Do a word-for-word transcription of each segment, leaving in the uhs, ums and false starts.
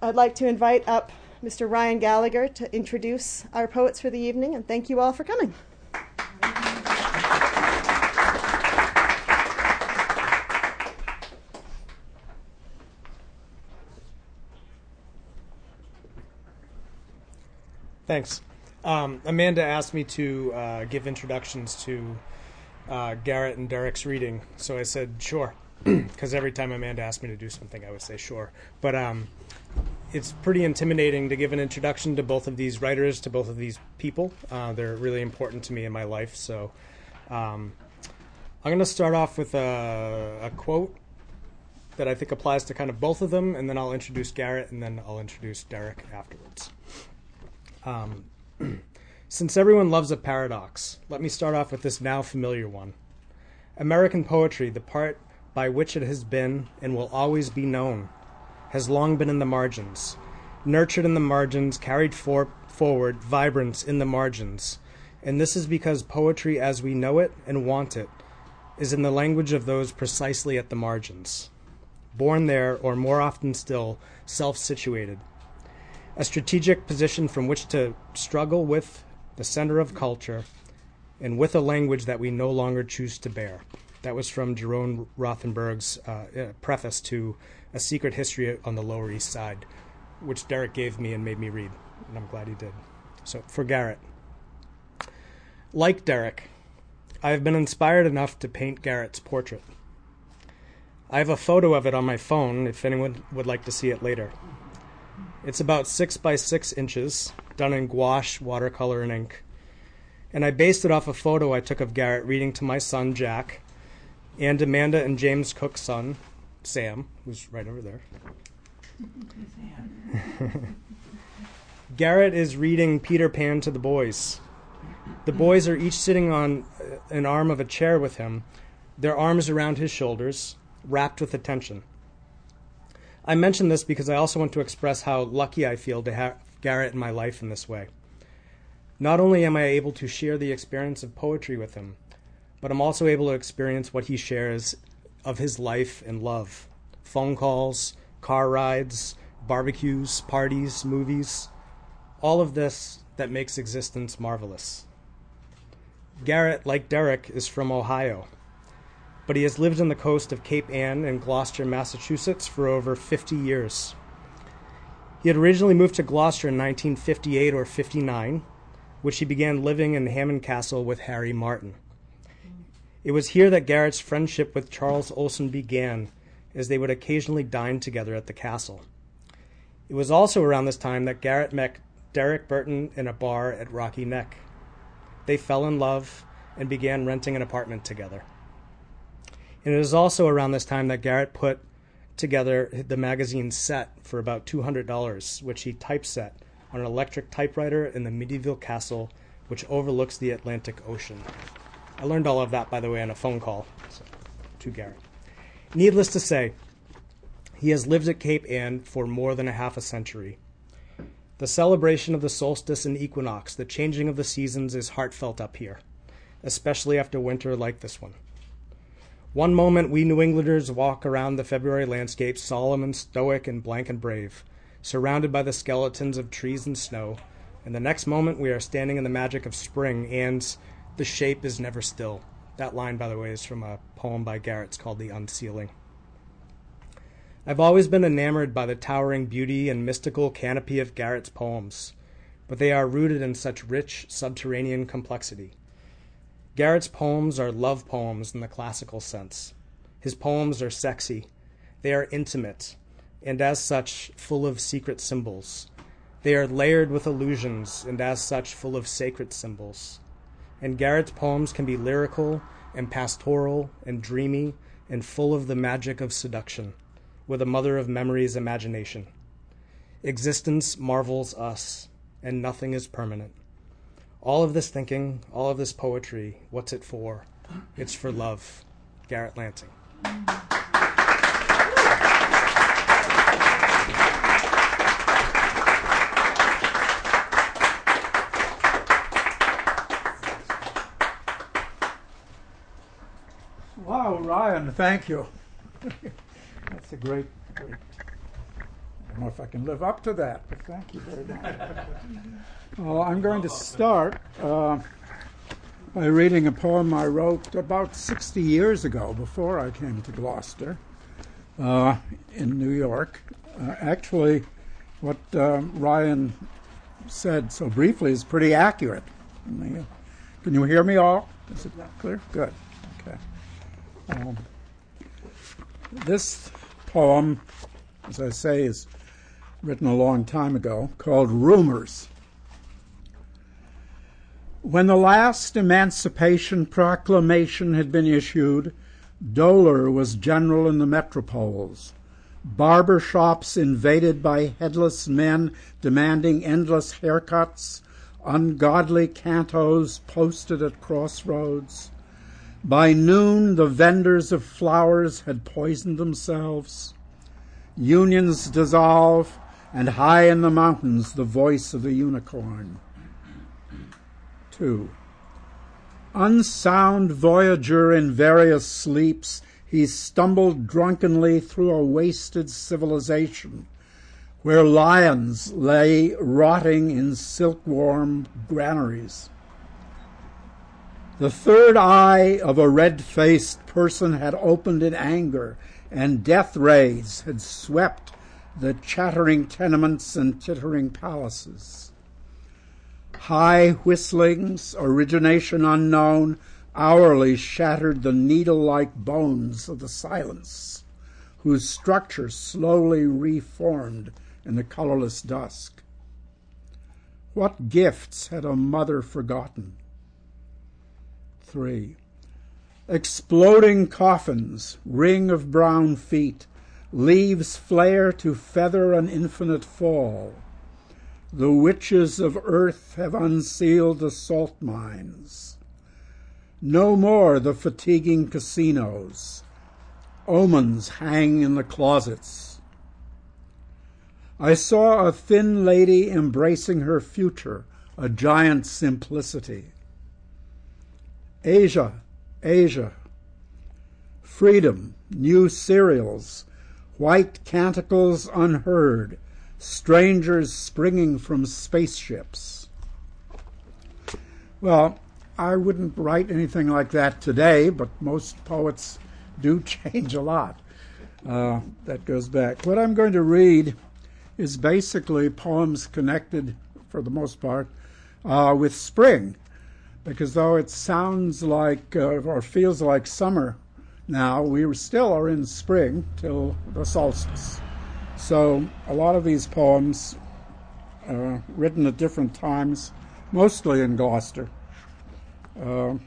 I'd like to invite up Mister Ryan Gallagher to introduce our poets for the evening, and thank you all for coming. Thanks. Um, Amanda asked me to uh, give introductions to uh, Garrett and Derek's reading, so I said sure, because every time Amanda asked me to do something, I would say sure. But um, it's pretty intimidating to give an introduction to both of these writers, to both of these people. Uh, they're really important to me in my life, so um, I'm going to start off with a, a quote that I think applies to kind of both of them, and then I'll introduce Garrett, and then I'll introduce Derek afterwards. Um, since everyone loves a paradox, let me start off with this now familiar one. American poetry, the part by which it has been and will always be known, has long been in the margins, nurtured in the margins, carried for- forward, vibrance in the margins. And this is because poetry as we know it and want it is in the language of those precisely at the margins, born there, or more often still, self-situated. A strategic position from which to struggle with the center of culture and with a language that we no longer choose to bear. That was from Jerome Rothenberg's uh, preface to A Secret History on the Lower East Side, which Derek gave me and made me read, and I'm glad he did. So, for Garrett. Like Derek, I have been inspired enough to paint Garrett's portrait. I have a photo of it on my phone if anyone would like to see it later. It's about six by six inches, done in gouache, watercolor, and ink. And I based it off a photo I took of Garrett reading to my son, Jack, and Amanda and James Cook's son, Sam, who's right over there. Garrett is reading Peter Pan to the boys. The boys are each sitting on an arm of a chair with him, their arms around his shoulders, wrapped with attention. I mention this because I also want to express how lucky I feel to have Garrett in my life in this way. Not only am I able to share the experience of poetry with him, but I'm also able to experience what he shares of his life and love. Phone calls, car rides, barbecues, parties, movies, all of this that makes existence marvelous. Garrett, like Derek, is from Ohio, but he has lived on the coast of Cape Ann and Gloucester, Massachusetts for over fifty years. He had originally moved to Gloucester in nineteen fifty-eight or fifty-nine, which he began living in Hammond Castle with Harry Martin. It was here that Garrett's friendship with Charles Olson began, as they would occasionally dine together at the castle. It was also around this time that Garrett met Derek Burton in a bar at Rocky Neck. They fell in love and began renting an apartment together. And it is also around this time that Garrett put together the magazine Set for about two hundred dollars, which he typeset on an electric typewriter in the medieval castle which overlooks the Atlantic Ocean. I learned all of that, by the way, on a phone call so, to Garrett. Needless to say, he has lived at Cape Ann for more than a half a century. The celebration of the solstice and equinox, the changing of the seasons, is heartfelt up here, especially after winter like this one. One moment we New Englanders walk around the February landscape solemn and stoic and blank and brave, surrounded by the skeletons of trees and snow, and the next moment we are standing in the magic of spring and the shape is never still. That line, by the way, is from a poem by Garrett. It's called The Unsealing. I've always been enamored by the towering beauty and mystical canopy of Garrett's poems, but they are rooted in such rich subterranean complexity. Garrett's poems are love poems in the classical sense. His poems are sexy. They are intimate, and as such, full of secret symbols. They are layered with allusions, and as such, full of sacred symbols. And Garrett's poems can be lyrical and pastoral and dreamy and full of the magic of seduction, with a mother of memory's imagination. Existence marvels us, and nothing is permanent. All of this thinking, all of this poetry, what's it for? It's for love. Garrett Lansing. Wow, Ryan, thank you. That's a great, great don't know if I can live up to that, but thank you very much. uh, I'm going to start uh, by reading a poem I wrote about sixty years ago, before I came to Gloucester, uh, in New York. Uh, actually, what uh, Ryan said so briefly is pretty accurate. Can you hear me all? Is it clear? Good. Okay. Um, this poem, as I say, is written a long time ago, called Rumors. When the last Emancipation Proclamation had been issued, dolor was general in the metropoles. Barber shops invaded by headless men demanding endless haircuts, ungodly cantos posted at crossroads. By noon, the vendors of flowers had poisoned themselves. Unions dissolve, and high in the mountains, the voice of the unicorn. Two. Unsound voyager in various sleeps, he stumbled drunkenly through a wasted civilization, where lions lay rotting in silkworm granaries. The third eye of a red-faced person had opened in anger, and death rays had swept the chattering tenements and tittering palaces. High whistlings, origination unknown, hourly shattered the needle-like bones of the silence, whose structure slowly reformed in the colorless dusk. What gifts had a mother forgotten? Three. Exploding coffins, ring of brown feet, leaves flare to feather an infinite fall. The witches of earth have unsealed the salt mines. No more the fatiguing casinos. Omens hang in the closets. I saw a thin lady embracing her future, a giant simplicity. Asia, Asia. Freedom, new cereals, white canticles unheard, strangers springing from spaceships. Well, I wouldn't write anything like that today, but most poets do change a lot. Uh, that goes back. What I'm going to read is basically poems connected, for the most part, uh, with spring. Because though it sounds like, uh, or feels like summer now, we still are in spring till the solstice. So a lot of these poems, uh, written at different times, mostly in Gloucester, uh,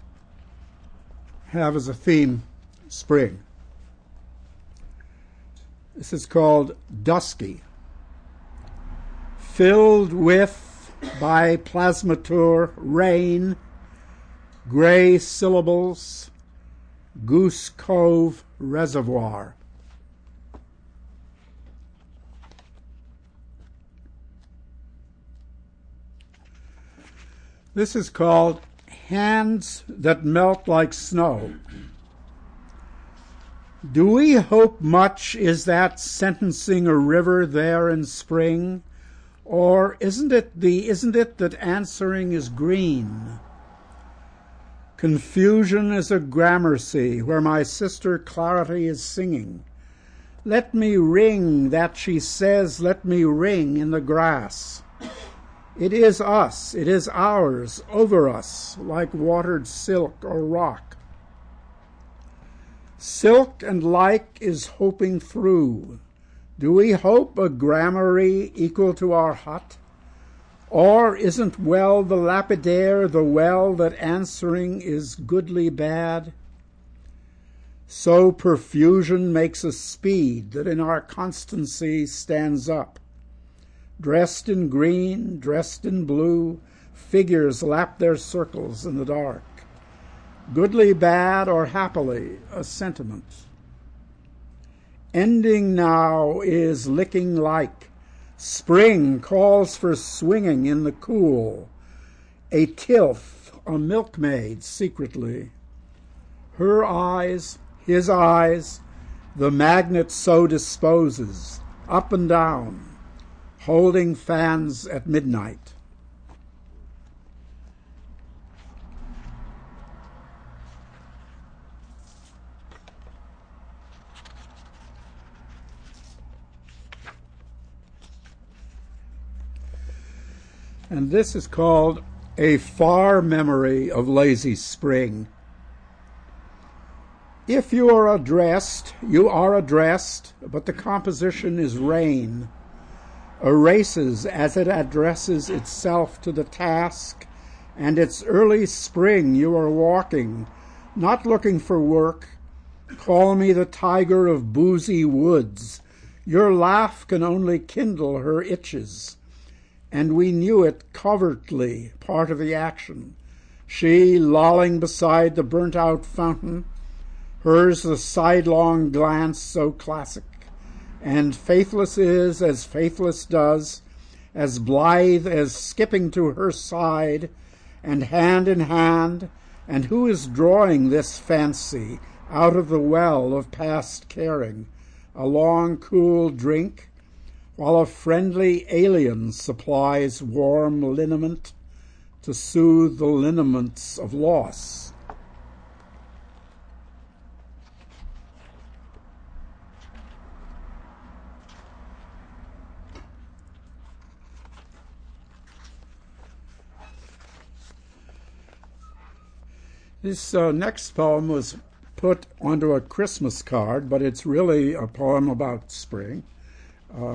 have as a theme spring. This is called Dusky. Filled with, by plasmatur, rain, gray syllables, Goose Cove Reservoir. This is called Hands That Melt Like Snow. Do we hope much is that sentencing a river there in spring? Or isn't it the isn't it that answering is green? Confusion is a gramercy where my sister Clarity is singing. Let me ring that she says, let me ring in the grass. It is us, it is ours, over us, like watered silk or rock. Silk and like is hoping through. Do we hope a gramarye equal to our hut? Or isn't well the lapidaire the well that answering is goodly bad? So perfusion makes a speed that in our constancy stands up. Dressed in green, dressed in blue, figures lap their circles in the dark. Goodly bad or happily, a sentiment. Ending now is licking like. Spring calls for swinging in the cool. A tilth, a milkmaid secretly. Her eyes, his eyes, the magnet so disposes. up and down, holding fans at midnight. And this is called A Far Memory of Lazy Spring. If you are addressed, you are addressed, but the composition is rain, erases as it addresses itself to the task, and it's early spring you are walking, not looking for work. Call me the tiger of boozy woods. Your laugh can only kindle her itches. And we knew it covertly, part of the action. She lolling beside the burnt-out fountain, hers the sidelong glance so classic, and faithless is as faithless does, as blithe as skipping to her side, and hand in hand, and who is drawing this fancy out of the well of past caring, a long cool drink, while a friendly alien supplies warm liniment to soothe the lineaments of loss. This uh, next poem was put onto a Christmas card, but it's really a poem about spring. Uh,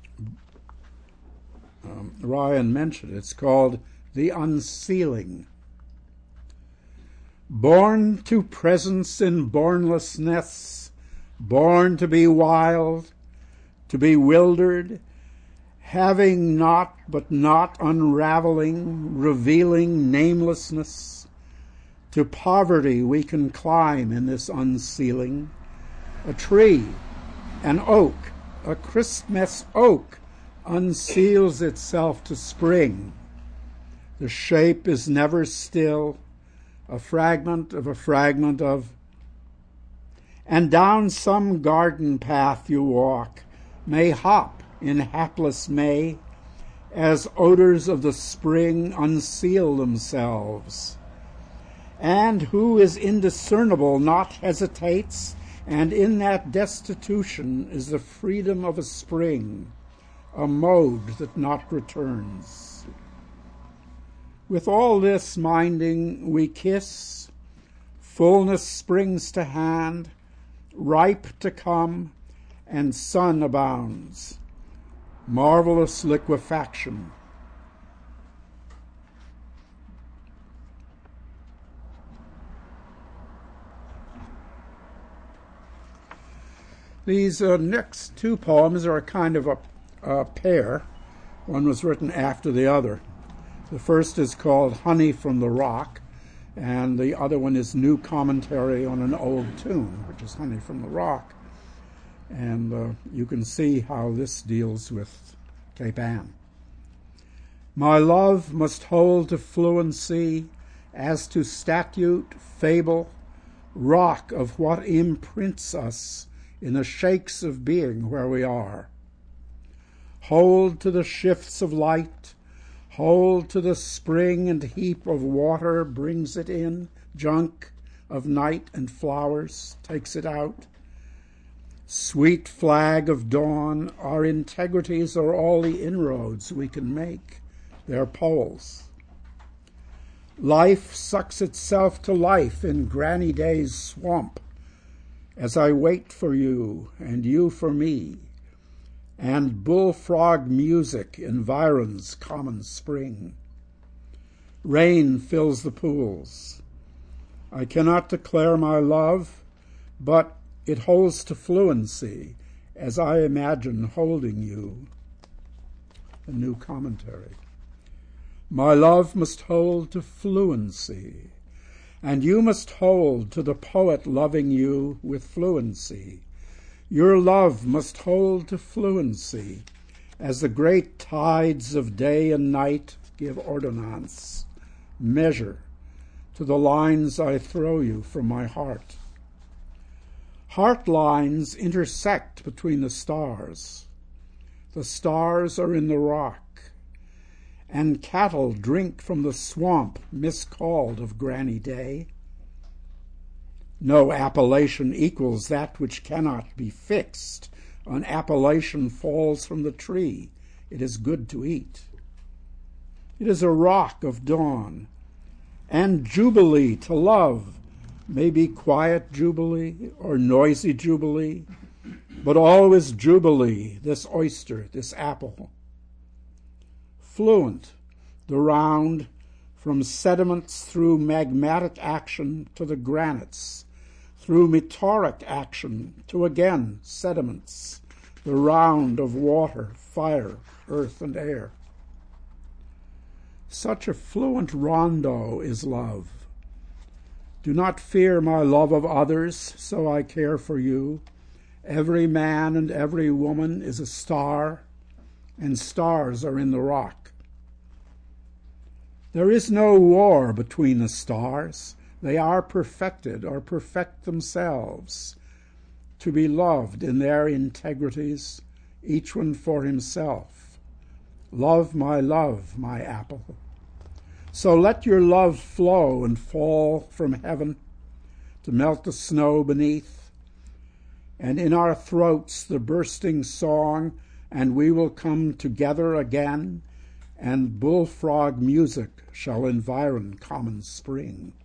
Um, Ryan mentioned. It's called The Unsealing. Born to presence in bornlessness, born to be wild, to be wildered, having not but not unraveling, revealing namelessness, to poverty we can climb in this unsealing. A tree, an oak, a Christmas oak, unseals itself to spring. The shape is never still, a fragment of a fragment of. And down some garden path you walk, may hop in hapless May, as odors of the spring unseal themselves. And who is indiscernible not hesitates, and in that destitution is the freedom of a spring, a mode that not returns. With all this minding we kiss, fullness springs to hand, ripe to come, and sun abounds, marvelous liquefaction. These uh, next two poems are a kind of a Uh, pair. One was written after the other. The first is called Honey from the Rock, and the other one is New Commentary on an Old Tune, which is Honey from the Rock. And uh, you can see how this deals with Cape Ann. My love must hold to fluency as to statute, fable, rock of what imprints us in the shakes of being where we are. Hold to the shifts of light, hold to the spring and heap of water brings it in, junk of night and flowers takes it out. Sweet flag of dawn, our integrities are all the inroads we can make, their poles. Life sucks itself to life in Granny Day's swamp, as I wait for you and you for me, and bullfrog music environs common spring. Rain fills the pools. I cannot declare my love, but it holds to fluency as I imagine holding you. A New Commentary. My love must hold to fluency, and you must hold to the poet loving you with fluency. Your love must hold to fluency, as the great tides of day and night give ordonnance, measure, to the lines I throw you from my heart. Heart lines intersect between the stars. The stars are in the rock, and cattle drink from the swamp miscalled of Granny Day. No appellation equals that which cannot be fixed. An appellation falls from the tree. It is good to eat. It is a rock of dawn, and jubilee to love may be quiet jubilee or noisy jubilee, but always jubilee, this oyster, this apple. Fluent, the round, from sediments through magmatic action to the granites, through meteoric action to again sediments, the round of water, fire, earth, and air. Such a fluent rondo is love. Do not fear my love of others, so I care for you. Every man and every woman is a star, and stars are in the rock. There is no war between the stars. They are perfected, or perfect themselves, to be loved in their integrities, each one for himself. Love my love, my apple. So let your love flow and fall from heaven to melt the snow beneath, and in our throats the bursting song, and we will come together again, and bullfrog music shall environ common spring.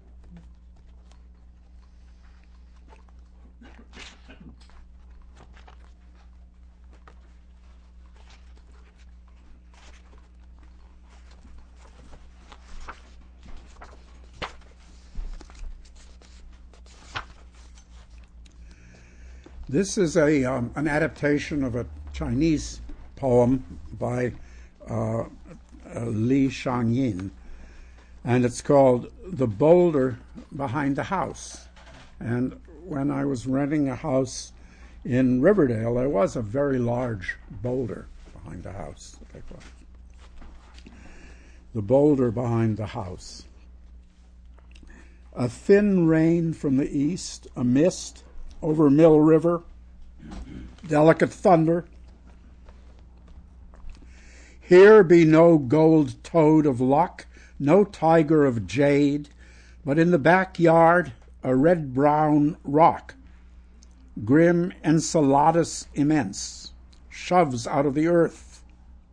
This is a um, an adaptation of a Chinese poem by uh, uh, Li Shangyin, and it's called The Boulder Behind the House. And when I was renting a house in Riverdale, there was a very large boulder behind the house. The boulder behind the house. A thin rain from the east, a mist over Mill River, delicate thunder. Here be no gold toad of luck, no tiger of jade, but in the backyard a red-brown rock, grim Enceladus immense, shoves out of the earth.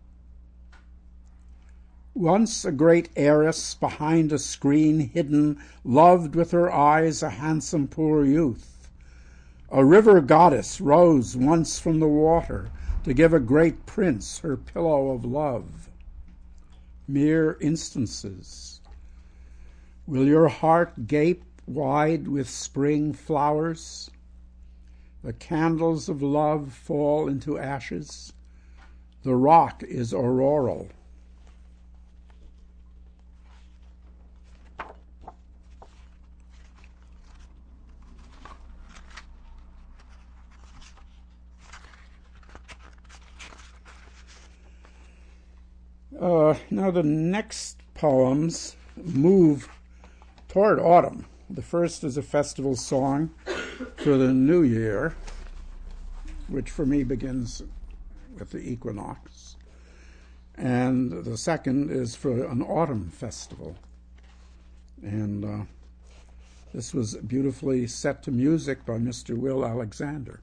Once a great heiress behind a screen hidden, loved with her eyes a handsome poor youth. A river goddess rose once from the water to give a great prince her pillow of love. Mere instances. Will your heart gape wide with spring flowers? The candles of love fall into ashes. The rock is auroral. Uh, now the next poems move toward autumn. The first is a festival song for the new year, which for me begins with the equinox. And the second is for an autumn festival. And uh, this was beautifully set to music by Mister Will Alexander.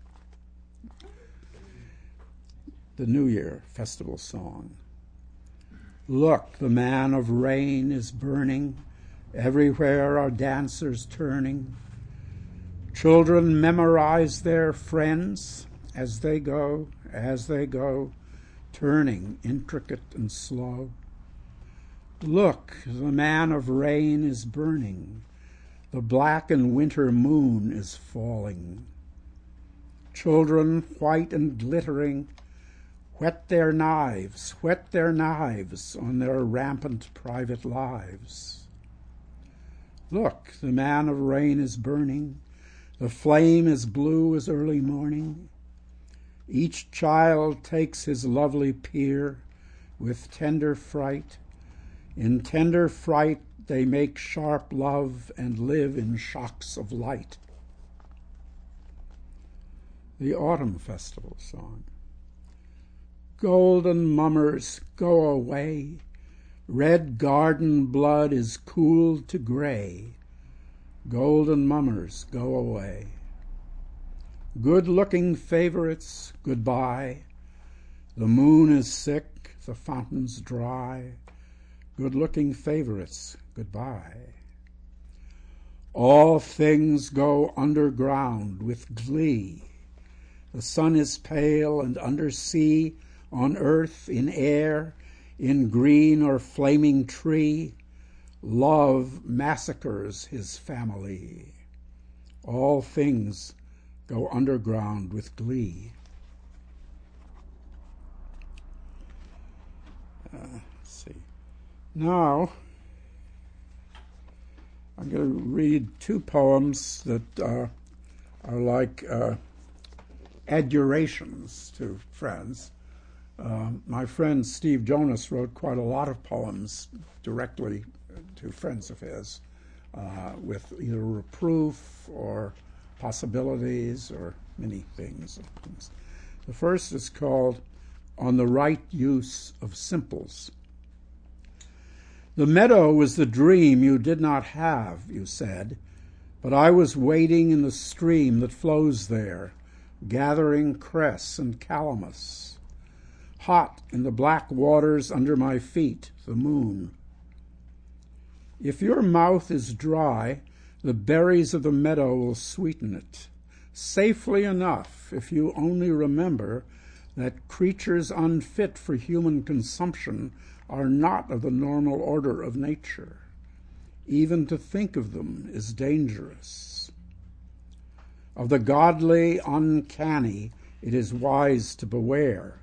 The New Year festival song. Look, the man of rain is burning. Everywhere are dancers turning. Children memorize their friends as they go, as they go, turning intricate and slow. Look, the man of rain is burning. The blackened winter moon is falling. Children, white and glittering, whet their knives, whet their knives on their rampant private lives. Look, the man of rain is burning. The flame is blue as early morning. Each child takes his lovely peer with tender fright. In tender fright they make sharp love and live in shocks of light. The Autumn Festival Song. Golden mummers, go away. Red garden blood is cooled to gray. Golden mummers, go away. Good-looking favorites, goodbye. The moon is sick, the fountain's dry. Good-looking favorites, goodbye. All things go underground with glee. The sun is pale and under sea, on earth, in air, in green or flaming tree, love massacres his family. All things go underground with glee. Uh, let's see. Now, I'm going to read two poems that uh, are like uh, adjurations to friends. Uh, my friend Steve Jonas wrote quite a lot of poems directly to friends of his, uh, with either reproof or possibilities or many things. The first is called On the Right Use of Simples. The meadow was the dream you did not have, you said, but I was wading in the stream that flows there, gathering cress and calamus. Hot in the black waters under my feet, the moon. If your mouth is dry, the berries of the meadow will sweeten it, safely enough if you only remember that creatures unfit for human consumption are not of the normal order of nature. Even to think of them is dangerous. Of the godly uncanny, it is wise to beware.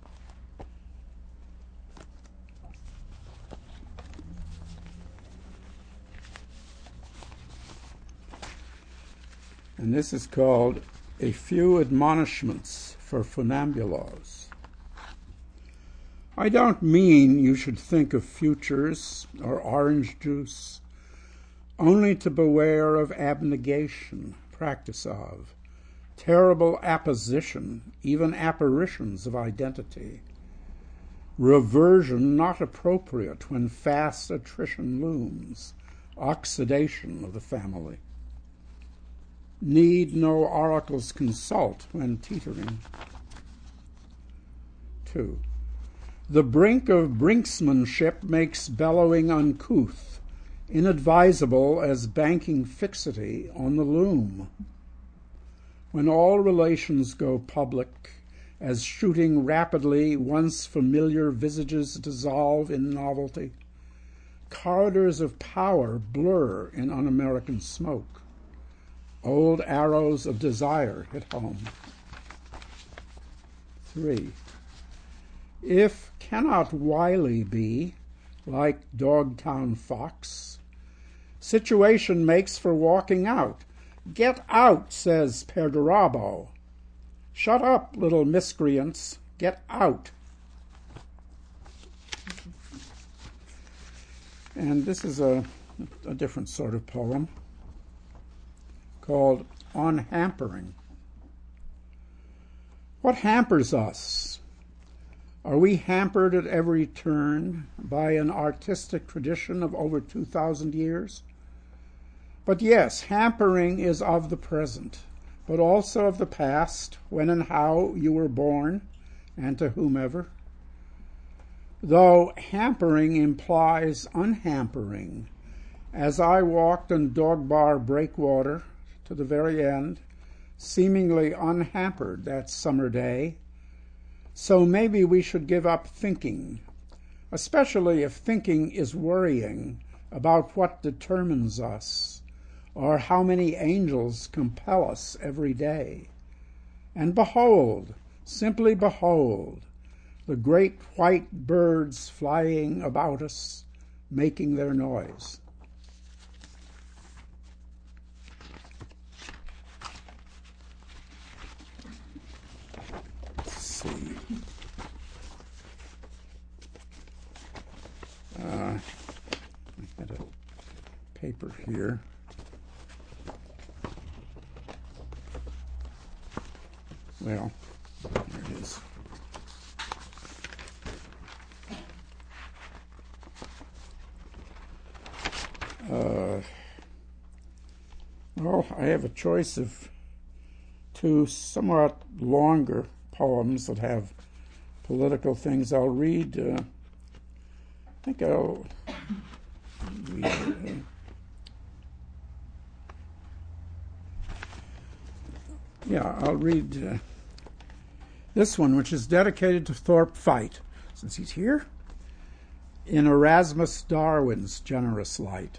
And this is called A Few Admonishments for Funambulos. I don't mean you should think of futures or orange juice, only to beware of abnegation, practice of, terrible apposition, even apparitions of identity, reversion not appropriate when fast attrition looms, oxidation of the family. Need no oracles consult when teetering. Two. The brink of brinksmanship makes bellowing uncouth, inadvisable as banking fixity on the loom. When all relations go public, as shooting rapidly once familiar visages dissolve in novelty, corridors of power blur in un-American smoke. Old arrows of desire hit home. Three. If cannot wily be, like Dogtown Fox, situation makes for walking out. Get out, says Perdurabo. Shut up, little miscreants. Get out. And this is a, a different sort of poem called On Hampering. What hampers us? Are we hampered at every turn by an artistic tradition of over two thousand years? But yes, hampering is of the present, but also of the past, when and how you were born, and to whomever. Though hampering implies unhampering, as I walked on Dogbar Breakwater to the very end, seemingly unhampered that summer day, so maybe we should give up thinking, especially if thinking is worrying about what determines us, or how many angels compel us every day. And behold, simply behold, the great white birds flying about us, making their noise. Let's see. Uh, I had a paper here. Well, there it is. Uh, well, I have a choice of two somewhat longer poems that have political things. I'll read, uh, I think I'll read, uh, yeah, I'll read uh, this one, which is dedicated to Thorpe Fite, since he's here, in Erasmus Darwin's generous light.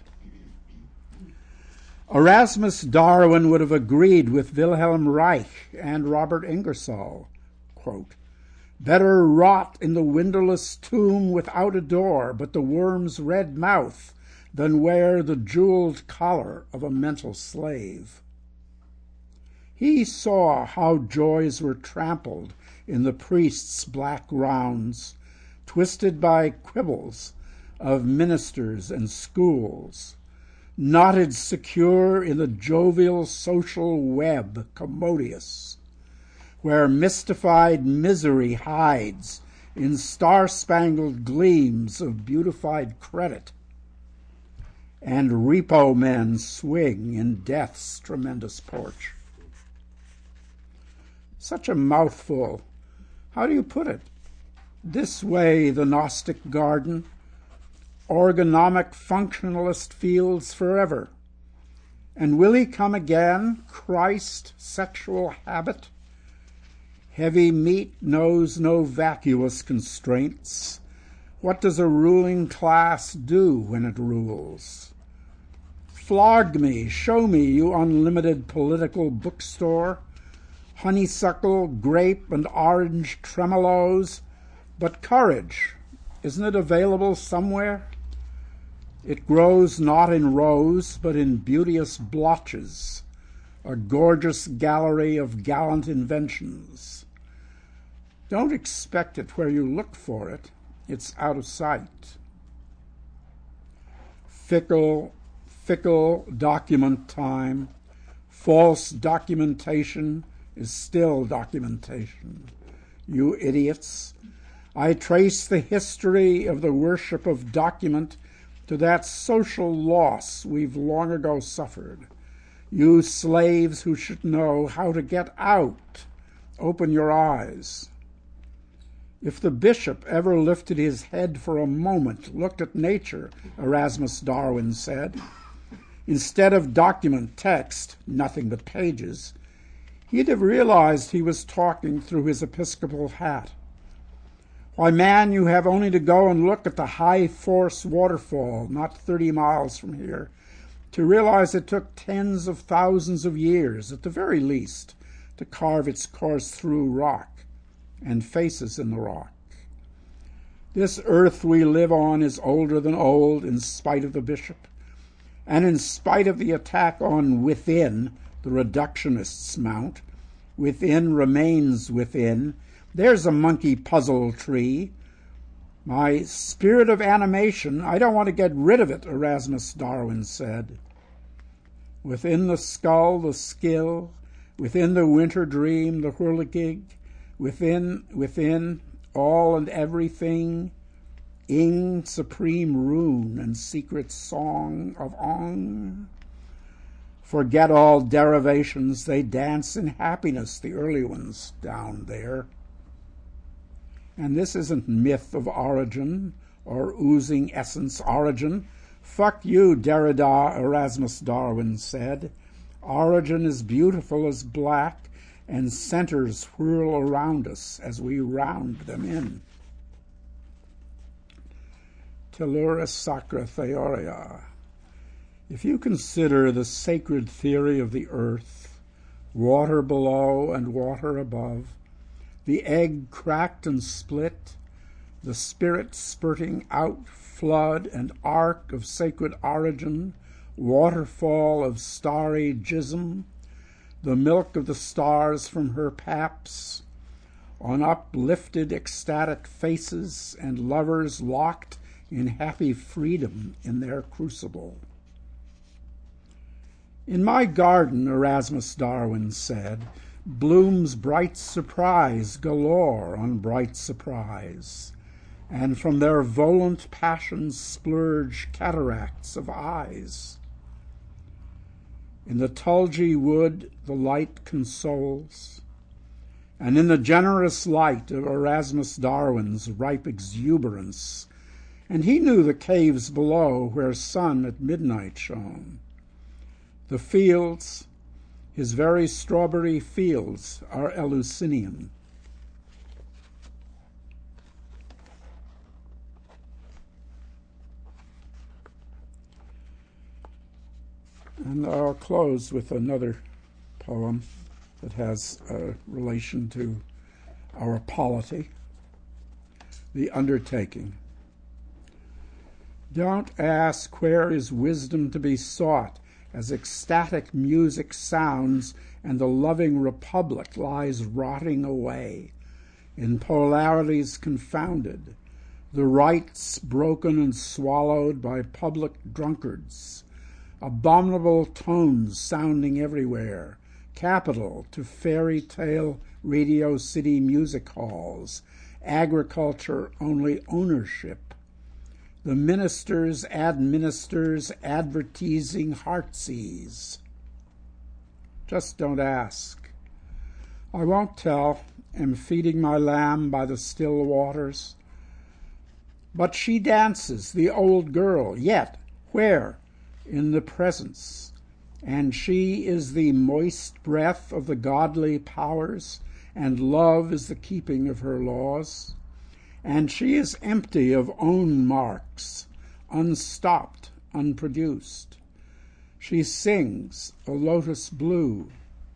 Erasmus Darwin would have agreed with Wilhelm Reich and Robert Ingersoll, quote, "Better rot in the windowless tomb without a door but the worm's red mouth than wear the jeweled collar of a mental slave." He saw how joys were trampled in the priest's black rounds, twisted by quibbles of ministers and schools, knotted secure in the jovial social web commodious, where mystified misery hides in star-spangled gleams of beautified credit, and repo men swing in death's tremendous porch. Such a mouthful. How do you put it? This way the Gnostic garden, orgonomic functionalist fields forever. And will he come again, Christ, sexual habit? Heavy meat knows no vacuous constraints. What does a ruling class do when it rules? Flog me, show me, you unlimited political bookstore, honeysuckle, grape, and orange tremolos, but courage, isn't it available somewhere? It grows not in rows, but in beauteous blotches, a gorgeous gallery of gallant inventions. Don't expect it where you look for it. It's out of sight. Fickle, fickle document time, false documentation is still documentation. You idiots. I trace the history of the worship of document to that social loss we've long ago suffered. You slaves who should know how to get out, open your eyes. If the bishop ever lifted his head for a moment, looked at nature, Erasmus Darwin said, instead of document text, nothing but pages, he'd have realized he was talking through his episcopal hat. Why, man, you have only to go and look at the High Force waterfall, not thirty miles from here, to realize it took tens of thousands of years, at the very least, to carve its course through rock and faces in the rock. This earth we live on is older than old, in spite of the bishop, and in spite of the attack on within, the reductionists mount. Within remains within. There's a monkey puzzle tree. My spirit of animation, I don't want to get rid of it, Erasmus Darwin said. Within the skull, the skill. Within the winter dream, the whirligig. Within, within, all and everything. Ing, supreme rune and secret song of Ong. Forget all derivations, they dance in happiness, the early ones down there. And this isn't myth of origin or oozing essence origin. Fuck you, Derrida, Erasmus Darwin said. Origin is beautiful as black, and centers whirl around us as we round them in. Tellurus sacra theoria. If you consider the sacred theory of the earth, water below and water above, the egg cracked and split, the spirit spurting out, flood and arc of sacred origin, waterfall of starry jism, the milk of the stars from her paps, on uplifted ecstatic faces and lovers locked in happy freedom in their crucible. In my garden, Erasmus Darwin said, blooms bright surprise galore on bright surprise, and from their volant passions splurge cataracts of eyes. In the tulgey wood the light consoles, and in the generous light of Erasmus Darwin's ripe exuberance, and he knew the caves below where sun at midnight shone. The fields, his very strawberry fields, are Eleusinian. And I'll close with another poem that has a relation to our polity, The Undertaking. Don't ask where is wisdom to be sought, as ecstatic music sounds and the loving republic lies rotting away, in polarities confounded, the rights broken and swallowed by public drunkards, abominable tones sounding everywhere, capital to fairy tale Radio City music halls, agriculture only ownership, the ministers administers advertising heartsease. Just don't ask. I won't tell, am feeding my lamb by the still waters. But she dances, the old girl, yet where? In the presence, and she is the moist breath of the godly powers, and love is the keeping of her laws, and she is empty of own marks, unstopped, unproduced. She sings a lotus blue.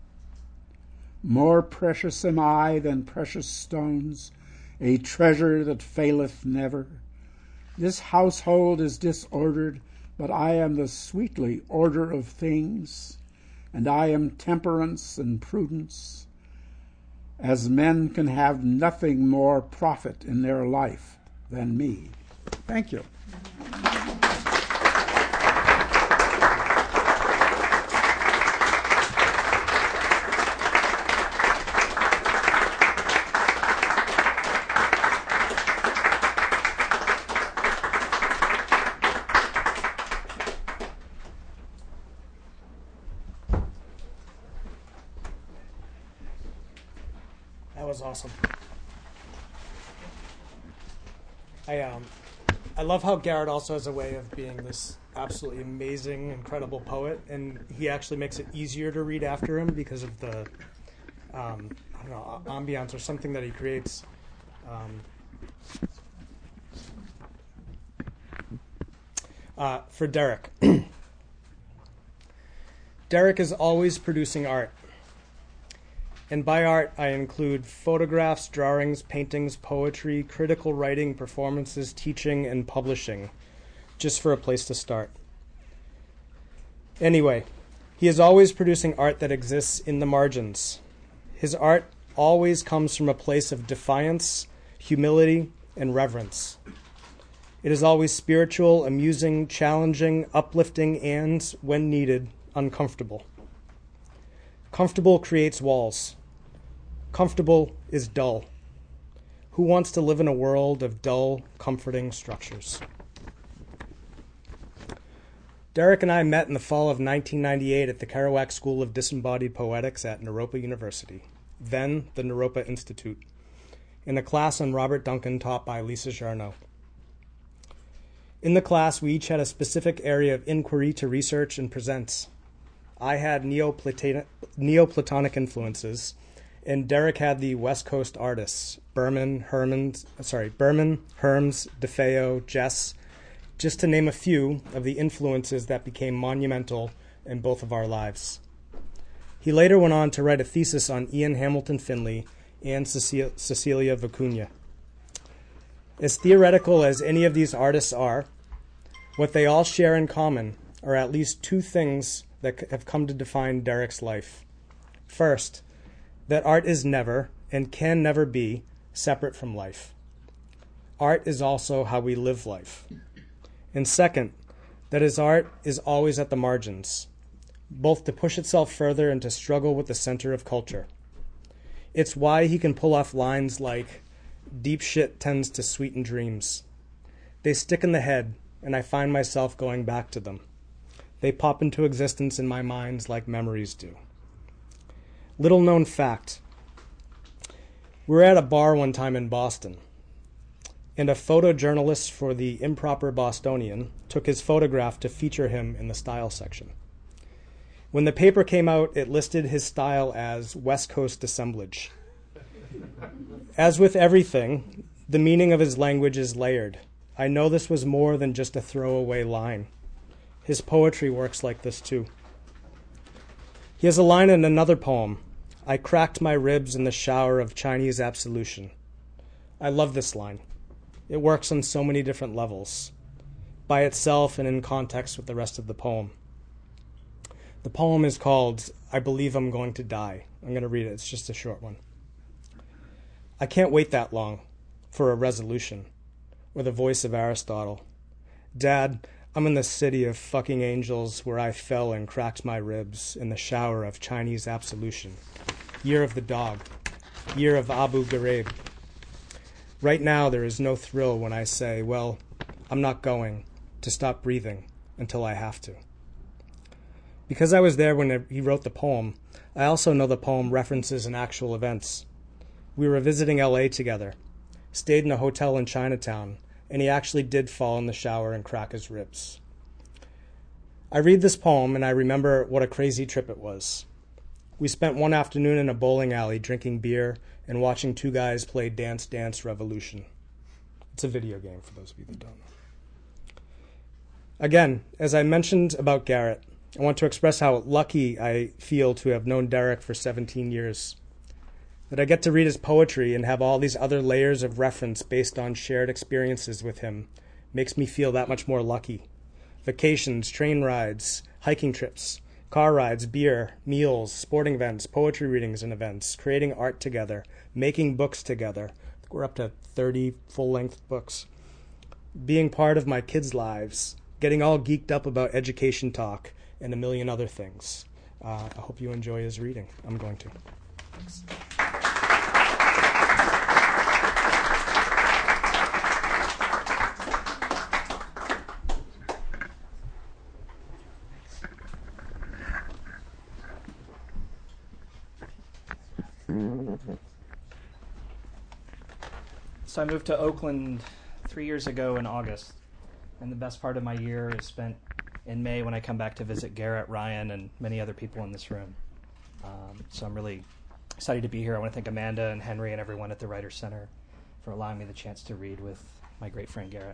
More precious am I than precious stones, a treasure that faileth never. This household is disordered, but I am the sweetly order of things, and I am temperance and prudence, as men can have nothing more profit in their life than me. Thank you. Was awesome. I um, I love how Garrett also has a way of being this absolutely amazing, incredible poet, and he actually makes it easier to read after him because of the um, I don't know, ambiance or something that he creates. Um, uh, for Derek, Derek is always producing art. And by art, I include photographs, drawings, paintings, poetry, critical writing, performances, teaching, and publishing, just for a place to start. Anyway, he is always producing art that exists in the margins. His art always comes from a place of defiance, humility, and reverence. It is always spiritual, amusing, challenging, uplifting, and, when needed, uncomfortable. Comfortable creates walls. Comfortable is dull. Who wants to live in a world of dull, comforting structures? Derek and I met in the fall of nineteen ninety-eight at the Kerouac School of Disembodied Poetics at Naropa University, then the Naropa Institute, in a class on Robert Duncan taught by Lisa Jarneau. In the class, we each had a specific area of inquiry to research and present. I had Neoplatonic, Neoplatonic influences, and Derek had the West Coast artists, Berman, Herman, sorry, Berman, Herms, DeFeo, Jess, just to name a few of the influences that became monumental in both of our lives. He later went on to write a thesis on Ian Hamilton Finley and Cecil, Cecilia Vicuña. As theoretical as any of these artists are, what they all share in common are at least two things that have come to define Derek's life. First, that art is never, and can never be, separate from life. Art is also how we live life. And second, that his art is always at the margins, both to push itself further and to struggle with the center of culture. It's why he can pull off lines like, Deep shit tends to sweeten dreams. They stick in the head, and I find myself going back to them. They pop into existence in my mind like memories do. Little known fact. We were at a bar one time in Boston, and a photojournalist for the Improper Bostonian took his photograph to feature him in the style section. When the paper came out, it listed his style as West Coast assemblage. As with everything, the meaning of his language is layered. I know this was more than just a throwaway line. His poetry works like this too. He has a line in another poem, I cracked my ribs in the shower of Chinese absolution. I love this line. It works on so many different levels, by itself and in context with the rest of the poem. The poem is called I Believe I'm Going to Die. I'm going to read it. It's just a short one. I can't wait that long for a resolution or the voice of Aristotle. Dad, I'm in the city of fucking angels where I fell and cracked my ribs in the shower of Chinese absolution. Year of the dog. Year of Abu Ghraib. Right now there is no thrill when I say, well, I'm not going to stop breathing until I have to. Because I was there when he wrote the poem, I also know the poem references and actual events. We were visiting L A together, stayed in a hotel in Chinatown, and he actually did fall in the shower and crack his ribs. I read this poem and I remember what a crazy trip it was. We spent one afternoon in a bowling alley drinking beer and watching two guys play Dance Dance Revolution. It's a video game for those of you that don't know. Again, as I mentioned about Garrett, I want to express how lucky I feel to have known Derek for seventeen years. That I get to read his poetry and have all these other layers of reference based on shared experiences with him makes me feel that much more lucky. Vacations, train rides, hiking trips, car rides, beer, meals, sporting events, poetry readings and events, creating art together, making books together. I think we're up to thirty full-length books. Being part of my kids' lives, getting all geeked up about education talk, and a million other things. Uh, I hope you enjoy his reading. I'm going to. Thanks. So I moved to Oakland three years ago in August, and the best part of my year is spent in May when I come back to visit Garrett, Ryan, and many other people in this room. Um, so I'm really excited to be here. I want to thank Amanda and Henry and everyone at the Writers Center for allowing me the chance to read with my great friend Garrett.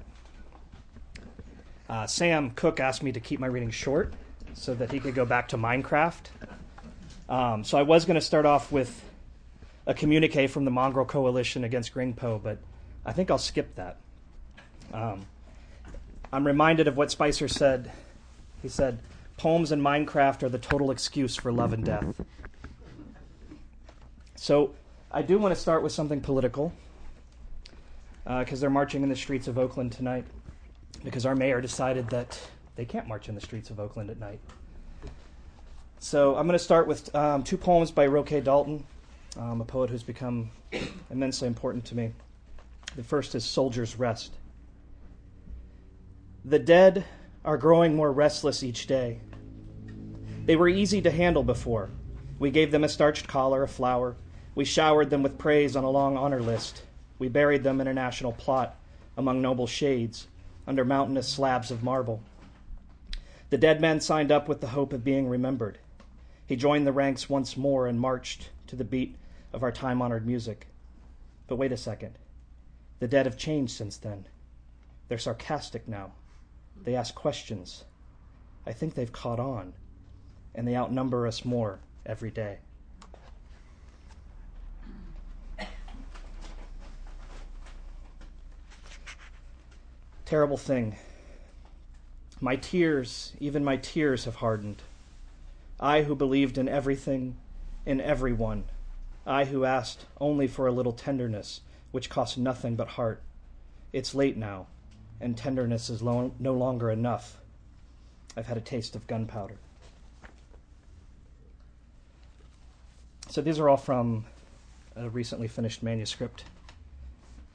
Uh, Sam Cook asked me to keep my reading short so that he could go back to Minecraft. Um, so I was going to start off with a communique from the Mongrel Coalition against Gringpo, but I think I'll skip that. Um, I'm reminded of what Spicer said. He said, poems in Minecraft are the total excuse for love and death. So I do want to start with something political, because uh, they're marching in the streets of Oakland tonight, because our mayor decided that they can't march in the streets of Oakland at night. So I'm going to start with um, two poems by Roque Dalton, um, a poet who's become immensely important to me. The first is Soldier's Rest. The dead are growing more restless each day. They were easy to handle before. We gave them a starched collar, a flower. We showered them with praise on a long honor list. We buried them in a national plot among noble shades, under mountainous slabs of marble. The dead man signed up with the hope of being remembered. He joined the ranks once more and marched to the beat of our time-honored music. But wait a second. The dead have changed since then. They're sarcastic now. They ask questions. I think they've caught on, and they outnumber us more every day. Terrible thing. My tears, even my tears have hardened. I who believed in everything, in everyone. I who asked only for a little tenderness, which cost nothing but heart. It's late now, and tenderness is lo- no longer enough. I've had a taste of gunpowder. So these are all from a recently finished manuscript.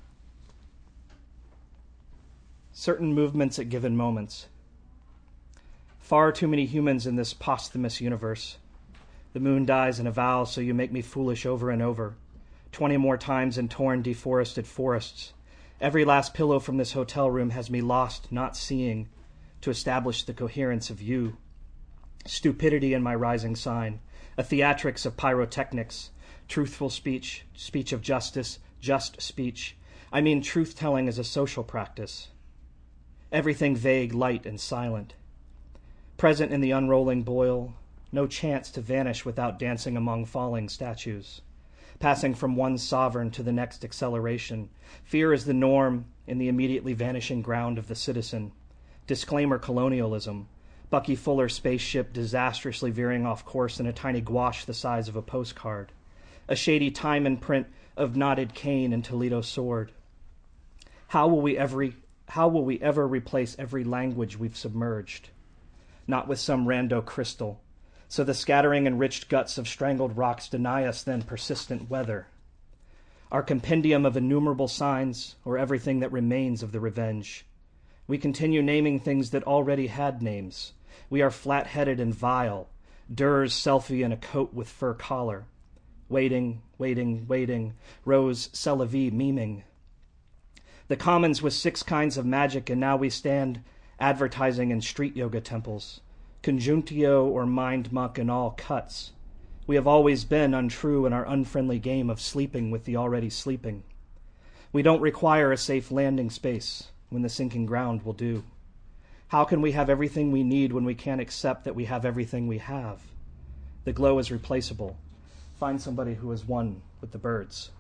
certain movements at given moments. Far too many humans in this posthumous universe. The moon dies in a vow, so you make me foolish over and over. Twenty more times in torn, deforested forests. Every last pillow from this hotel room has me lost, not seeing, to establish the coherence of you. Stupidity in my rising sign, a theatrics of pyrotechnics, truthful speech, speech of justice, just speech. I mean truth-telling is a social practice. Everything vague, light, and silent. Present in the unrolling boil, no chance to vanish without dancing among falling statues. Passing from one sovereign to the next acceleration. Fear is the norm in the immediately vanishing ground of the citizen. Disclaimer colonialism. Bucky Fuller spaceship disastrously veering off course in a tiny gouache the size of a postcard. A shady time imprint of knotted cane and Toledo sword. How will we ever, how will we ever replace every language we've submerged? Not with some rando crystal. So the scattering enriched guts of strangled rocks deny us then persistent weather. Our compendium of innumerable signs, or everything that remains of the revenge. We continue naming things that already had names. We are flat-headed and vile, Durr's selfie in a coat with fur collar. Waiting, waiting, waiting, Rose Celavi memeing. The Commons was six kinds of magic, and now we stand advertising in street yoga temples. Conjunctio or mind muck in all cuts. We have always been untrue in our unfriendly game of sleeping with the already sleeping. We don't require a safe landing space when the sinking ground will do. How can we have everything we need when we can't accept that we have everything we have? The glow is replaceable. Find somebody who is one with the birds.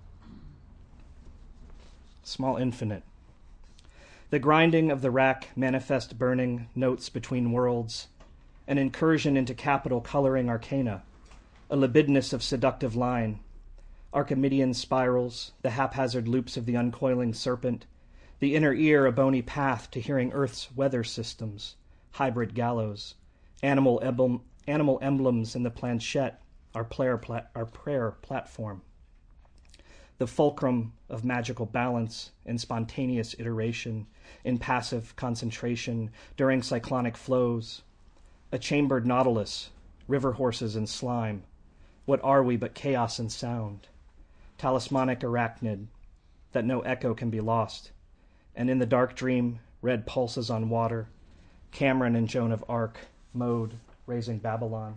Small infinite. The grinding of the rack manifest burning notes between worlds. An incursion into capital coloring arcana, a libidinous of seductive line, Archimedean spirals, the haphazard loops of the uncoiling serpent, the inner ear a bony path to hearing Earth's weather systems, hybrid gallows, animal, emblem, animal emblems in the planchette, our, player pla- our prayer platform, the fulcrum of magical balance in spontaneous iteration, in passive concentration, during cyclonic flows, a chambered nautilus, river horses and slime. What are we but chaos and sound? Talismanic arachnid, that no echo can be lost. And in the dark dream, red pulses on water. Cameron and Joan of Arc, mode, raising Babylon.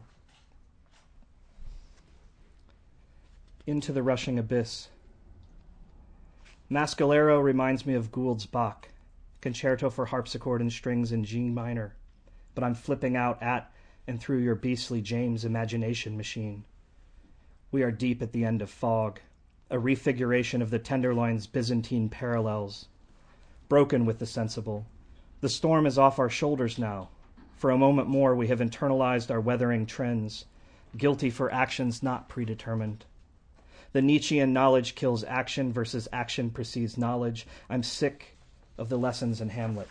Into the rushing abyss. Mascalero reminds me of Gould's Bach, concerto for harpsichord and strings in G minor. But I'm flipping out at and through your beastly James imagination machine. We are deep at the end of fog, a refiguration of the Tenderloin's Byzantine parallels. Broken with the sensible. The storm is off our shoulders now. For a moment more we have internalized our weathering trends, guilty for actions not predetermined. The Nietzschean knowledge kills action versus action precedes knowledge. I'm sick of the lessons in Hamlet.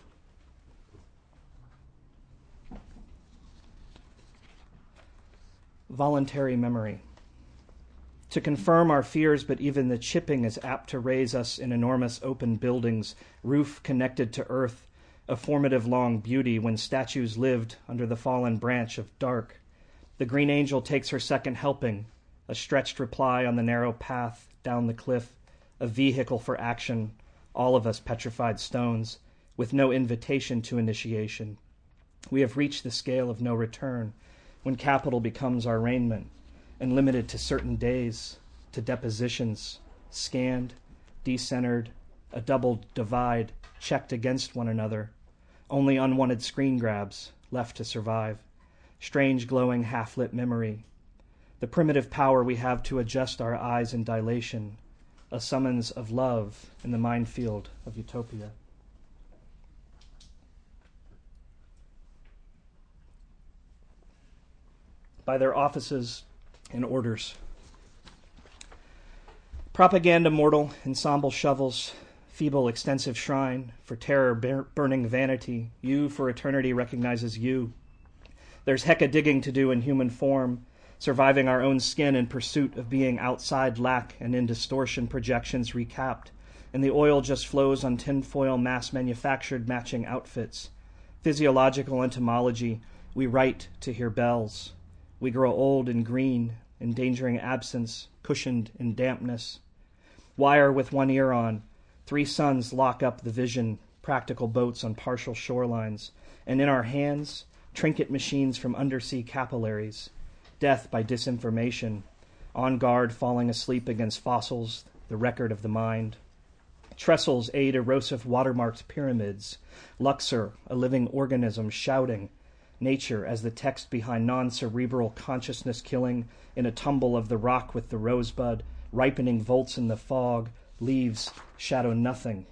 Voluntary memory. To confirm our fears, but even the chipping is apt to raise us in enormous open buildings, roof connected to earth, a formative long beauty when statues lived under the fallen branch of dark. The green angel takes her second helping, a stretched reply on the narrow path down the cliff, a vehicle for action, all of us petrified stones, with no invitation to initiation. We have reached the scale of no return, when capital becomes our raiment, and limited to certain days, to depositions, scanned, decentered, a double divide, checked against one another, only unwanted screen grabs left to survive, strange glowing half-lit memory, the primitive power we have to adjust our eyes in dilation, a summons of love in the minefield of utopia. By their offices and orders. Propaganda mortal, ensemble shovels, feeble extensive shrine, for terror burning vanity, you for eternity recognizes you. There's hecka digging to do in human form, surviving our own skin in pursuit of being outside lack and in distortion projections recapped, and the oil just flows on tinfoil mass-manufactured matching outfits. Physiological entomology, we write to hear bells. We grow old and green, endangering absence, cushioned in dampness. Wire with one ear on, three suns lock up the vision, practical boats on partial shorelines, and in our hands, trinket machines from undersea capillaries, death by disinformation, on guard falling asleep against fossils, the record of the mind. Trestles aid erosive watermarked pyramids, Luxor, a living organism shouting, nature as the text behind non-cerebral consciousness killing in a tumble of the rock with the rosebud, ripening volts in the fog, leaves shadow nothing.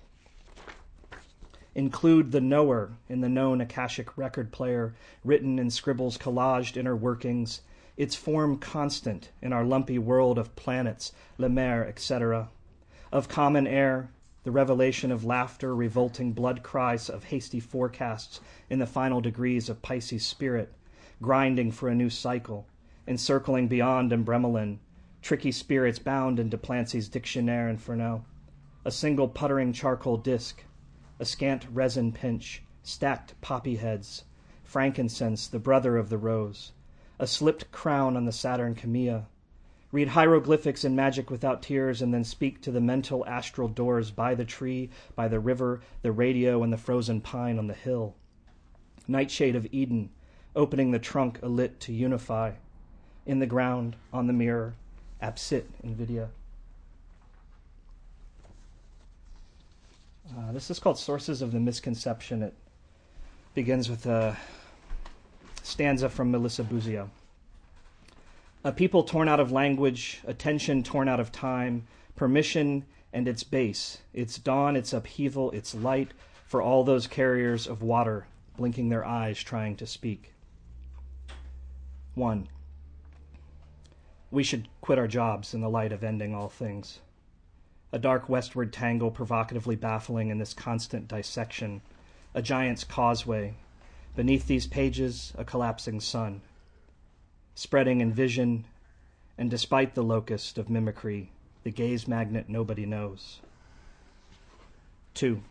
Include the knower in the known Akashic record player, written in scribbles collaged inner workings, its form constant in our lumpy world of planets, Lemaire, et cetera. Of common air, the revelation of laughter, revolting blood cries of hasty forecasts in the final degrees of Pisces spirit, grinding for a new cycle, encircling beyond Embremelin, tricky spirits bound into Duplancy's Dictionnaire Inferno, a single puttering charcoal disc, a scant resin pinch, stacked poppy heads, frankincense, the brother of the rose, a slipped crown on the Saturn Camilla. Read hieroglyphics in Magic Without Tears and then speak to the mental astral doors by the tree, by the river, the radio, and the frozen pine on the hill. Nightshade of Eden, opening the trunk alit to unify. In the ground, on the mirror, absit NVIDIA. Uh, this is called Sources of the Misconception. It begins with a stanza from Melissa Buzio. A people torn out of language, attention torn out of time, permission and its base, its dawn, its upheaval, its light, for all those carriers of water, blinking their eyes, trying to speak. One, we should quit our jobs in the light of ending all things. A dark westward tangle provocatively baffling in this constant dissection, a giant's causeway, beneath these pages, a collapsing sun. Spreading in vision, and despite the locust of mimicry, the gaze magnet nobody knows. Two,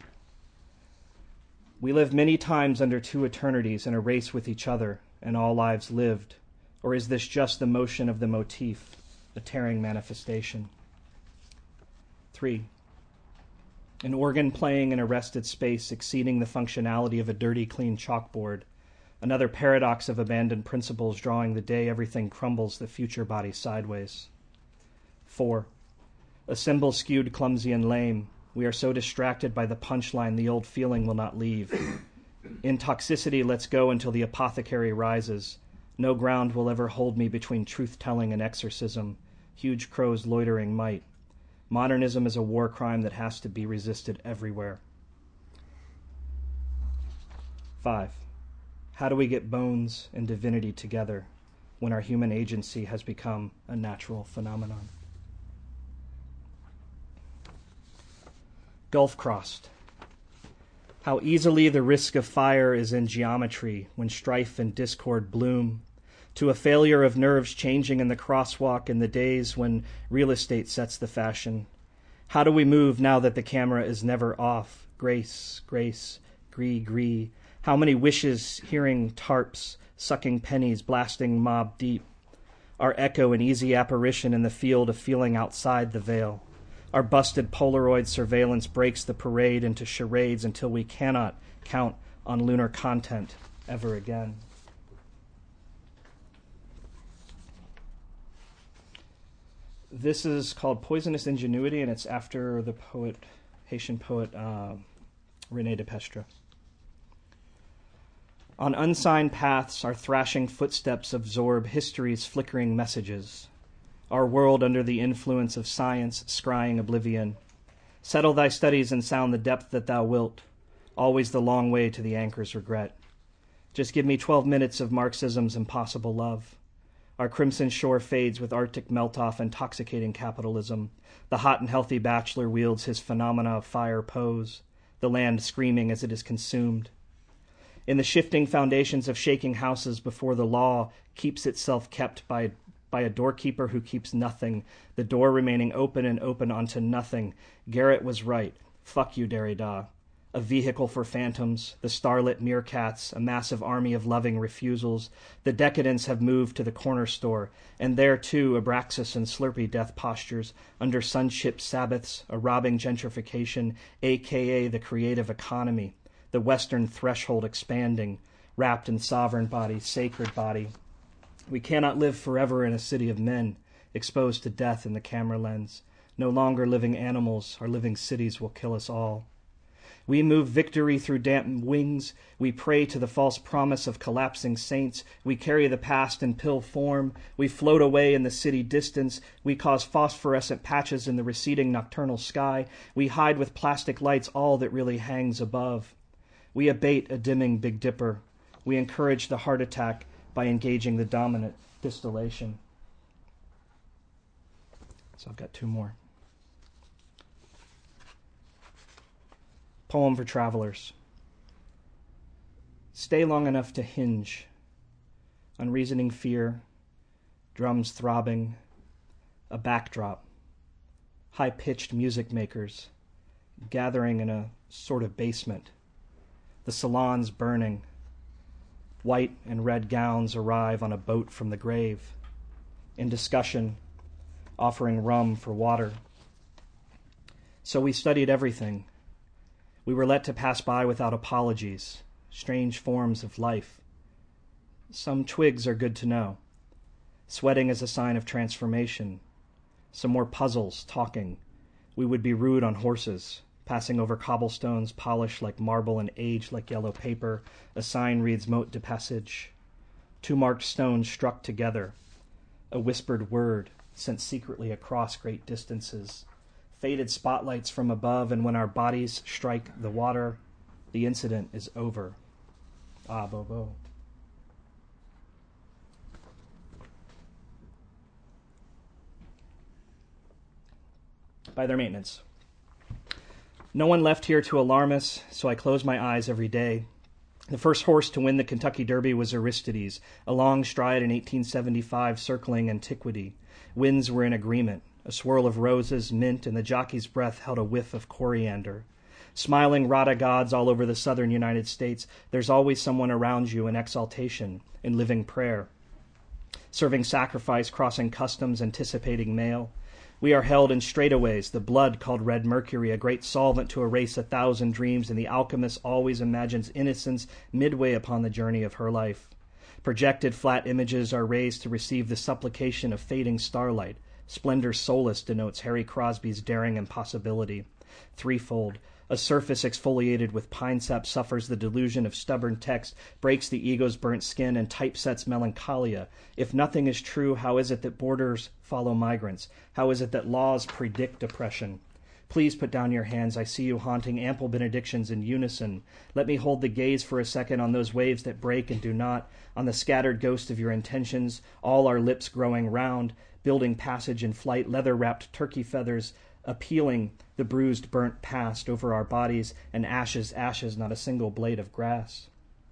we live many times under two eternities in a race with each other, and all lives lived, or is this just the motion of the motif, a tearing manifestation? Three, an organ playing in arrested space exceeding the functionality of a dirty, clean chalkboard, another paradox of abandoned principles drawing the day everything crumbles the future body sideways. Four, a symbol skewed, clumsy, and lame. We are so distracted by the punchline the old feeling will not leave. In toxicity, let's go until the apothecary rises. No ground will ever hold me between truth-telling and exorcism. Huge crows loitering might. Modernism is a war crime that has to be resisted everywhere. Five, how do we get bones and divinity together when our human agency has become a natural phenomenon? Gulf crossed. How easily the risk of fire is in geometry when strife and discord bloom, to a failure of nerves changing in the crosswalk in the days when real estate sets the fashion. How do we move now that the camera is never off? Grace, grace, gree, gree. How many wishes hearing tarps, sucking pennies, blasting mob deep. Our echo an easy apparition in the field of feeling outside the veil. Our busted Polaroid surveillance breaks the parade into charades until we cannot count on lunar content ever again. This is called Poisonous Ingenuity, and it's after the poet, Haitian poet uh, René Depestre. On unsigned paths, our thrashing footsteps absorb history's flickering messages. Our world under the influence of science, scrying oblivion. Settle thy studies and sound the depth that thou wilt. Always the long way to the anchor's regret. Just give me twelve minutes of Marxism's impossible love. Our crimson shore fades with Arctic melt-off, intoxicating capitalism. The hot and healthy bachelor wields his phenomena of fire pose, the land screaming as it is consumed. In the shifting foundations of shaking houses before the law keeps itself kept by by a doorkeeper who keeps nothing, the door remaining open and open onto nothing. Garrett was right. Fuck you, Derrida. A vehicle for phantoms, the starlit meerkats, a massive army of loving refusals. The decadents have moved to the corner store, and there, too, Abraxas and Slurpee death postures, under sunship Sabbaths, a robbing gentrification, a k a the creative economy, the western threshold expanding, wrapped in sovereign body, sacred body. We cannot live forever in a city of men, exposed to death in the camera lens. No longer living animals, our living cities will kill us all. We move victory through damp wings. We pray to the false promise of collapsing saints. We carry the past in pill form. We float away in the city distance. We cause phosphorescent patches in the receding nocturnal sky. We hide with plastic lights all that really hangs above. We abate a dimming Big Dipper. We encourage the heart attack by engaging the dominant distillation. So I've got two more. Poem for travelers. Stay long enough to hinge. Unreasoning fear, drums throbbing, a backdrop, high-pitched music makers, gathering in a sort of basement, the salons burning, white and red gowns arrive on a boat from the grave, in discussion, offering rum for water. So we studied everything. We were let to pass by without apologies, strange forms of life. Some twigs are good to know. Sweating is a sign of transformation. Some more puzzles, talking. We would be rude on horses, passing over cobblestones polished like marble and aged like yellow paper. A sign reads Mote de Passage. Two marked stones struck together. A whispered word sent secretly across great distances. Faded spotlights from above, and when our bodies strike the water, the incident is over. Ah, Bobo. By their maintenance. No one left here to alarm us, so I close my eyes every day. The first horse to win the Kentucky Derby was Aristides, a long stride in eighteen seventy-five circling antiquity. Winds were in agreement. A swirl of roses, mint, and the jockey's breath held a whiff of coriander. Smiling Radha gods all over the southern United States, there's always someone around you in exaltation, in living prayer. Serving sacrifice, crossing customs, anticipating mail. We are held in straightaways, the blood called red mercury, a great solvent to erase a thousand dreams, and the alchemist always imagines innocence midway upon the journey of her life. Projected flat images are raised to receive the supplication of fading starlight. Splendor Solus denotes Harry Crosby's daring impossibility. Threefold. A surface exfoliated with pine sap suffers the delusion of stubborn text, breaks the ego's burnt skin, and typesets melancholia. If nothing is true, how is it that borders follow migrants? How is it that laws predict oppression? Please put down your hands. I see you haunting ample benedictions in unison. Let me hold the gaze for a second on those waves that break and do not, on the scattered ghost of your intentions, all our lips growing round, building passage in flight, leather-wrapped turkey feathers, appealing the bruised burnt past over our bodies, and ashes, ashes, not a single blade of grass.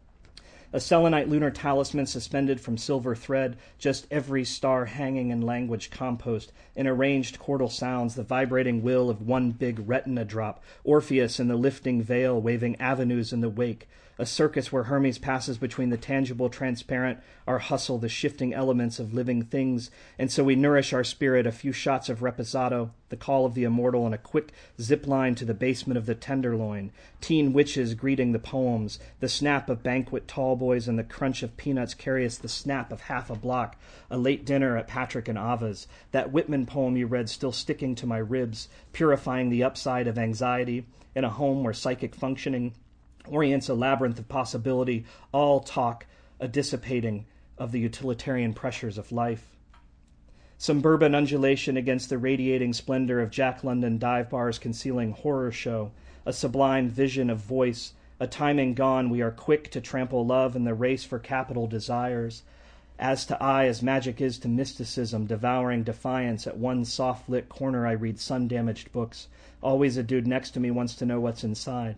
A selenite lunar talisman suspended from silver thread, just every star hanging in language compost, in arranged chordal sounds, the vibrating will of one big retina drop, Orpheus in the lifting veil, waving avenues in the wake, a circus where Hermes passes between the tangible, transparent, our hustle, the shifting elements of living things, and so we nourish our spirit, a few shots of reposado, the call of the immortal, and a quick zip line to the basement of the Tenderloin, teen witches greeting the poems, the snap of banquet tall boys and the crunch of peanuts carry us the snap of half a block, a late dinner at Patrick and Ava's, that Whitman poem you read still sticking to my ribs, purifying the upside of anxiety, in a home where psychic functioning orients a labyrinth of possibility, all talk, a dissipating of the utilitarian pressures of life. Some bourbon undulation against the radiating splendor of Jack London dive bars concealing horror show, a sublime vision of voice, a timing gone, we are quick to trample love in the race for capital desires. As to I, as magic is to mysticism, devouring defiance, at one soft-lit corner I read sun-damaged books. Always a dude next to me wants to know what's inside.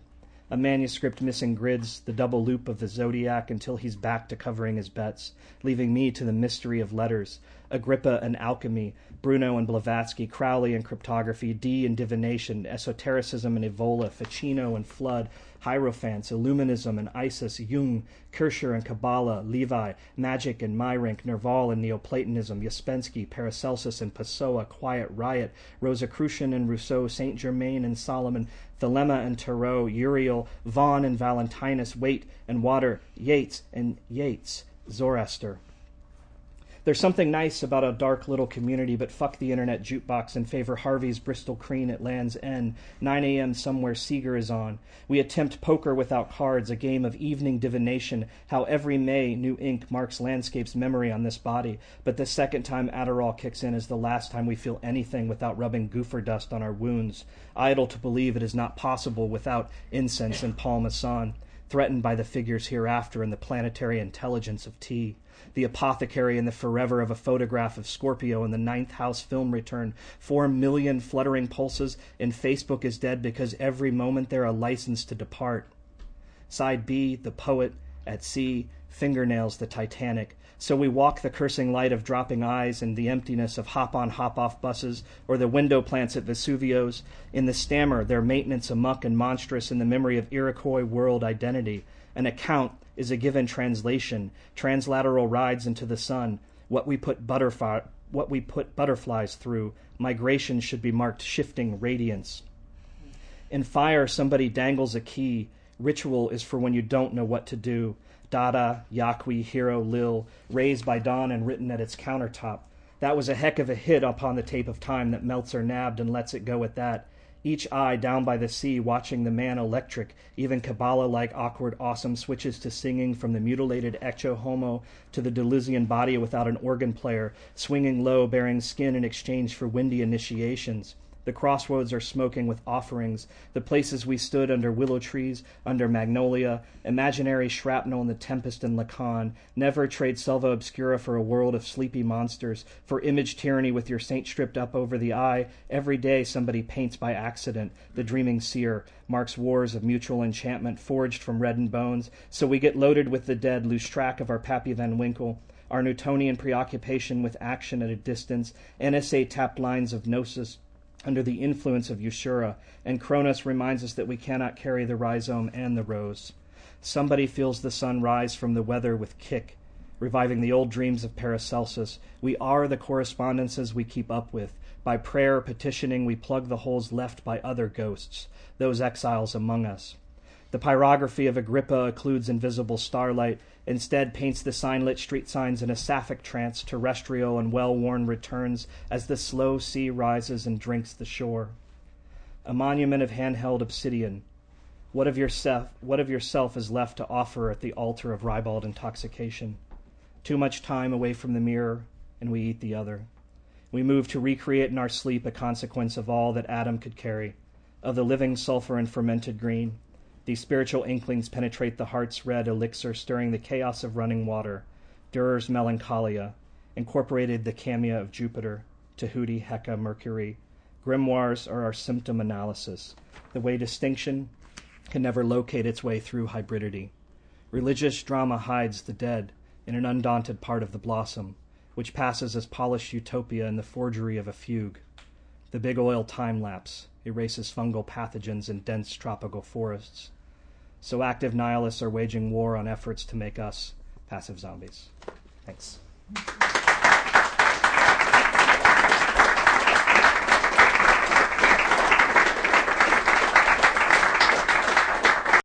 A manuscript missing grids the double loop of the zodiac until he's back to covering his bets, leaving me to the mystery of letters. Agrippa and alchemy, Bruno and Blavatsky, Crowley and cryptography, Dee and divination, esotericism and Evola, Ficino and flood, hierophants, Illuminism and Isis, Jung, Kircher and Kabbalah, Levi, magic and Myrink, Nerval and Neoplatonism, Uspensky, Paracelsus and Pessoa, Quiet Riot, Rosicrucian and Rousseau, Saint Germain and Solomon, Thelema and Tarot, Uriel, Vaughan and Valentinus, Weight and Water, Yeats and Yeats, Zoroaster. There's something nice about a dark little community, but fuck the internet jukebox and favor Harvey's Bristol Crean at Land's End. nine a.m. somewhere Seeger is on. We attempt poker without cards, a game of evening divination, how every May new ink marks landscape's memory on this body, but the second time Adderall kicks in is the last time we feel anything without rubbing goofer dust on our wounds. Idle to believe it is not possible without incense and Parmesan, threatened by the figures hereafter and the planetary intelligence of tea. The apothecary and the forever of a photograph of Scorpio in the ninth house film return. Four million fluttering pulses, and Facebook is dead because every moment they're a license to depart. Side B, the poet, at sea, fingernails the Titanic. So we walk the cursing light of dropping eyes and the emptiness of hop-on, hop-off buses, or the window plants at Vesuvio's. In the stammer, their maintenance amuck and monstrous in the memory of Iroquois world identity. An account is a given translation, translateral rides into the sun, what we put butterfly, what we put butterflies through. Migration should be marked shifting radiance. In fire, somebody dangles a key. Ritual is for when you don't know what to do. Dada, Yaqui, Hero, Lil, raised by dawn and written at its countertop. That was a heck of a hit upon the tape of time that melts or nabbed and lets it go at that. Each eye down by the sea watching the man electric, even Kabbalah-like awkward awesome switches to singing from the mutilated ecce homo to the Deleuzian body without an organ player, swinging low, bearing skin in exchange for windy initiations. The crossroads are smoking with offerings, the places we stood under willow trees, under magnolia, imaginary shrapnel in the Tempest and Lacan. Never trade Selva Obscura for a world of sleepy monsters, for image tyranny with your saint stripped up over the eye. Every day somebody paints by accident. The dreaming seer marks wars of mutual enchantment forged from reddened bones. So we get loaded with the dead, lose track of our Pappy Van Winkle. Our Newtonian preoccupation with action at a distance, N S A-tapped lines of gnosis, under the influence of Usura, and Cronus reminds us that we cannot carry the rhizome and the rose. Somebody feels the sun rise from the weather with kick, reviving the old dreams of Paracelsus. We are the correspondences we keep up with. By prayer, petitioning, we plug the holes left by other ghosts, those exiles among us. The pyrography of Agrippa occludes invisible starlight, instead paints the sign-lit street signs in a sapphic trance, terrestrial and well-worn returns as the slow sea rises and drinks the shore. A monument of hand-held obsidian. What of yourself, what of yourself is left to offer at the altar of ribald intoxication? Too much time away from the mirror, and we eat the other. We move to recreate in our sleep a consequence of all that Adam could carry, of the living sulfur and fermented green. These spiritual inklings penetrate the heart's red elixir, stirring the chaos of running water. Durer's Melancholia, incorporated the camea of Jupiter, Tahuti, Hecate, Mercury. Grimoires are our symptom analysis, the way distinction can never locate its way through hybridity. Religious drama hides the dead in an undaunted part of the blossom, which passes as polished utopia in the forgery of a fugue. The big oil time-lapse erases fungal pathogens in dense tropical forests. So active nihilists are waging war on efforts to make us passive zombies. Thanks.